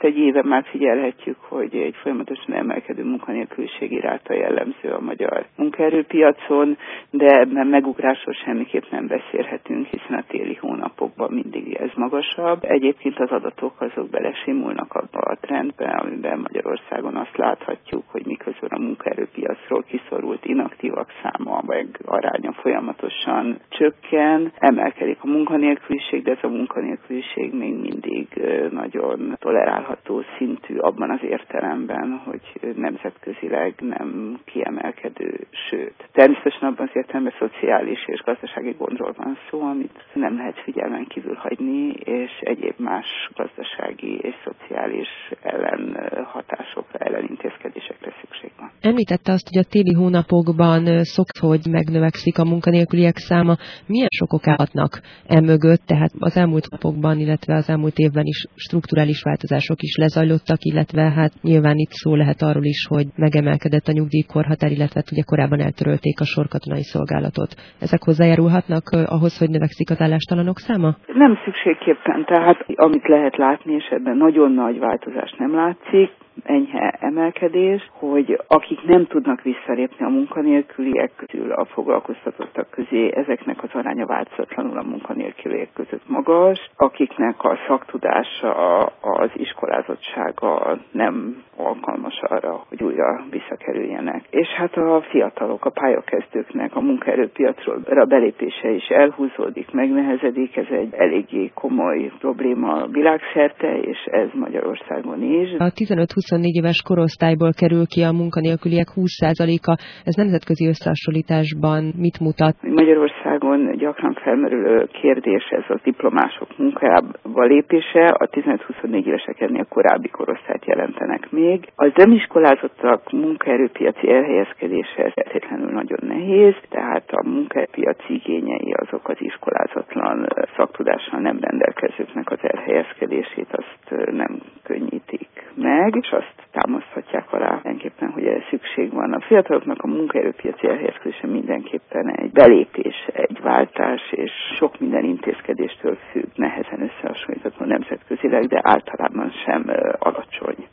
egy éve már figyelhetjük, hogy egy folyamatosan emelkedő munkanélküliség iránta jellemző a magyar munkaerőpiacon, de megugrásról semmiképp nem beszélhetünk, hiszen a téli hónapokban mindig ez magasabb. Egyébként az adatok azok belesimulnak abba a trendbe, amiben Magyarországon azt láthatjuk, hogy miközben a munkaerőpiacról kiszorult inaktívak száma vagy aránya folyamatosan csökken, emelkedik a munkanélküliség, de ez a munkanélküliség még mindig nagyon tolerálható szintű abban az értelemben, hogy nemzetközileg nem kiemelkedő, sőt. Természetesen abban az értelemben szociális és gazdasági gondról van szó, amit nem lehet figyelmen kívül hagyni, és egyéb más gazdasági és szociális ellenhatásokra, ellenintézkedésekre szükség van. Említette azt, hogy a téli hónapokban hogy megnövekszik a munkanélküliek száma. Milyen sokok állhatnak mögött, tehát az elmúlt napokban, illetve az elmúlt évben is strukturális változások is lezajlottak, illetve hát nyilván itt szó lehet arról is, hogy megemelkedett a nyugdíjkorhatár, illetve ugye korábban eltörölték a sorkatonai szolgálatot. Ezek hozzájárulhatnak ahhoz, hogy növekszik az állástalanok száma? Nem szükségképpen, tehát amit lehet látni, és ebben nagyon nagy változás nem látszik, enyhe emelkedés, hogy akik nem tudnak visszalépni a munkanélküliek közül a foglalkoztatottak közé, ezeknek az aránya változatlanul a munkanélküliek között magas, akiknek a szaktudása, az iskolázottsága nem alkalmas arra, hogy újra visszakerüljenek. És hát a fiatalok, a pályakezdőknek a munkaerőpiacra belépése is elhúzódik, megnehezedik, ez egy eléggé komoly probléma világszerte, és ez Magyarországon is. A 15-24 éves korosztályból kerül ki a munkanélküliek 20%-a. Ez nemzetközi összehasonlításban mit mutat? Magyarországon gyakran felmerülő kérdés ez a diplomások munkába lépése. A 15-24 évesek ennél korábbi korosztályt jelentenek még. Az nem iskolázottak munkaerőpiaci elhelyezkedése feltétlenül nagyon nehéz, tehát a munkaerőpiaci igényei azok az iskolázatlan szaktudással nem rendelkezőknek az elhelyezkedését azt nem könnyítik meg, és azt támaszthatják alá mindenképpen, hogy erre szükség van. A fiataloknak a munkaerőpiaci elhelyezkedése mindenképpen egy belépés, egy váltás, és sok minden intézkedéstől függ, nehezen összehasonlítható nemzetközileg, de általában sem alacsony.